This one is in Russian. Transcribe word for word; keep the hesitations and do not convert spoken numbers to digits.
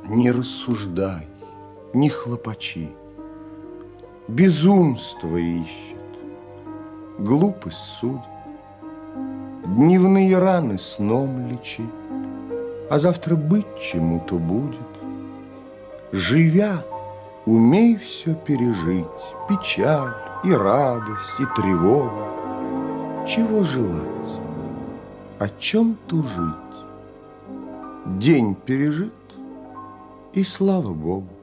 Не рассуждай, не хлопочи, безумство ищет, глупость судит, дневные раны сном лечи, а завтра быть чему-то будет. Живя, умей все пережить, печаль и радость, и тревогу. Чего желать, о чем тужить? День пережит, и слава Богу.